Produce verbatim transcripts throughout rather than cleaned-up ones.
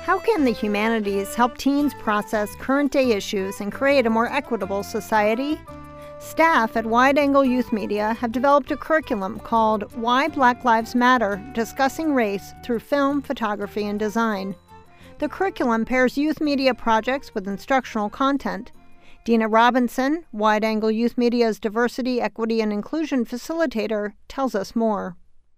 How can the humanities help teens process current-day issues and create a more equitable society? Staff at Wide Angle Youth Media have developed a curriculum called Why Black Lives Matter, discussing race through film, photography, and design. The curriculum pairs youth media projects with instructional content. Dina Robinson, Wide Angle Youth Media's Diversity, Equity, and Inclusion Facilitator, tells us more.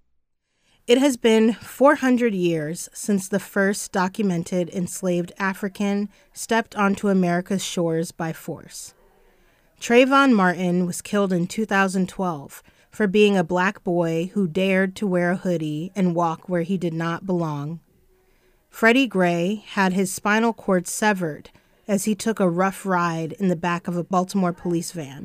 It has been four hundred years since the first documented enslaved African stepped onto America's shores by force. Trayvon Martin was killed in two thousand twelve for being a black boy who dared to wear a hoodie and walk where he did not belong. Freddie Gray had his spinal cord severed as he took a rough ride in the back of a Baltimore police van.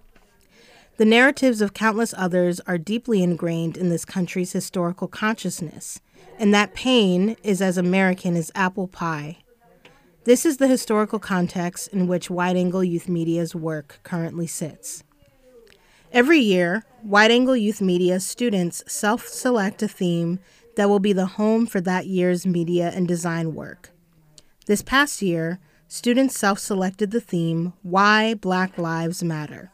The narratives of countless others are deeply ingrained in this country's historical consciousness, and that pain is as American as apple pie. This is the historical context in which Wide Angle Youth Media's work currently sits. Every year, Wide Angle Youth Media students self-select a theme that will be the home for that year's media and design work. This past year, students self-selected the theme, Why Black Lives Matter.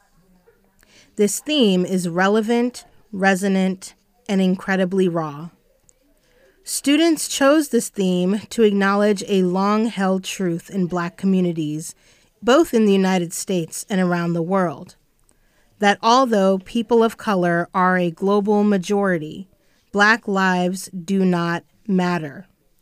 This theme is relevant, resonant, and incredibly raw. Students chose this theme to acknowledge a long-held truth in Black communities, both in the United States and around the world, that although people of color are a global majority, Black lives do not matter.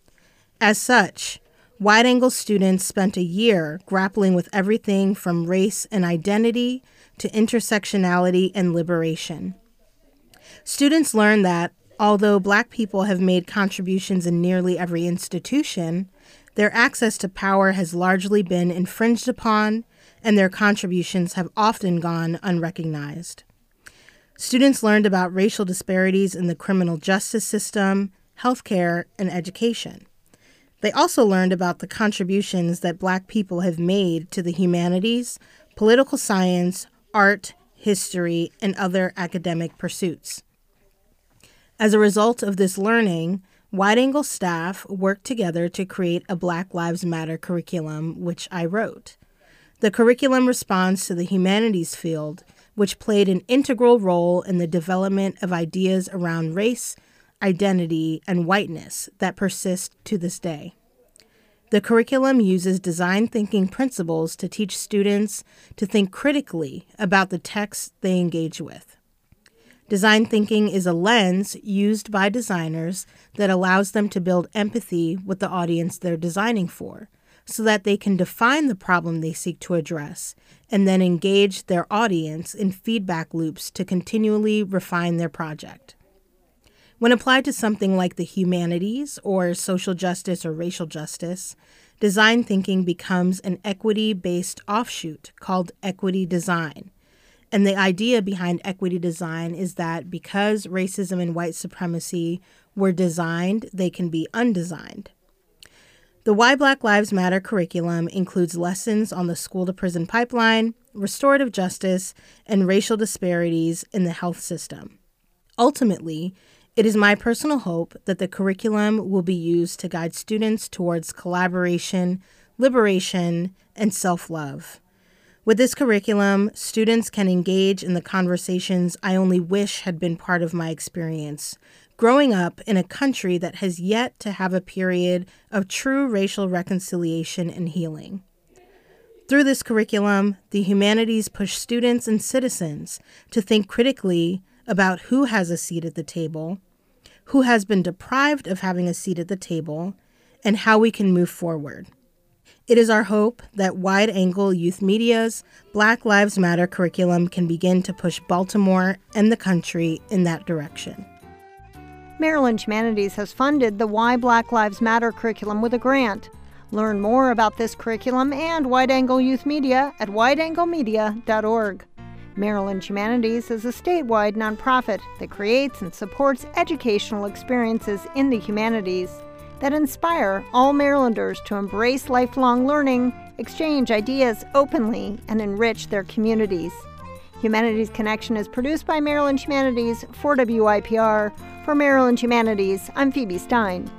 As such, Wide Angle students spent a year grappling with everything from race and identity to intersectionality and liberation. Students learned that, although Black people have made contributions in nearly every institution, their access to power has largely been infringed upon, and their contributions have often gone unrecognized. Students learned about racial disparities in the criminal justice system, healthcare, and education. They also learned about the contributions that Black people have made to the humanities, political science, art, history, and other academic pursuits. As a result of this learning, Wide Angle staff worked together to create a Black Lives Matter curriculum, which I wrote. The curriculum responds to the humanities field, which played an integral role in the development of ideas around race, identity, and whiteness that persist to this day. The curriculum uses design thinking principles to teach students to think critically about the texts they engage with. Design thinking is a lens used by designers that allows them to build empathy with the audience they're designing for, so that they can define the problem they seek to address and then engage their audience in feedback loops to continually refine their project. When applied to something like the humanities or social justice or racial justice, design thinking becomes an equity-based offshoot called equity design. And the idea behind equity design is that because racism and white supremacy were designed, they can be undesigned. The Why Black Lives Matter curriculum includes lessons on the school-to-prison pipeline, restorative justice, and racial disparities in the health system. Ultimately, it is my personal hope that the curriculum will be used to guide students towards collaboration, liberation, and self-love. With this curriculum, students can engage in the conversations I only wish had been part of my experience, growing up in a country that has yet to have a period of true racial reconciliation and healing. Through this curriculum, the humanities push students and citizens to think critically about who has a seat at the table, who has been deprived of having a seat at the table, and how we can move forward. It is our hope that Wide Angle Youth Media's Black Lives Matter curriculum can begin to push Baltimore and the country in that direction. Maryland Humanities has funded the Why Black Lives Matter curriculum with a grant. Learn more about this curriculum and Wide Angle Youth Media at wide angle media dot org. Maryland Humanities is a statewide nonprofit that creates and supports educational experiences in the humanities that inspire all Marylanders to embrace lifelong learning, exchange ideas openly, and enrich their communities. Humanities Connection is produced by Maryland Humanities for W I P R. For Maryland Humanities, I'm Phoebe Stein.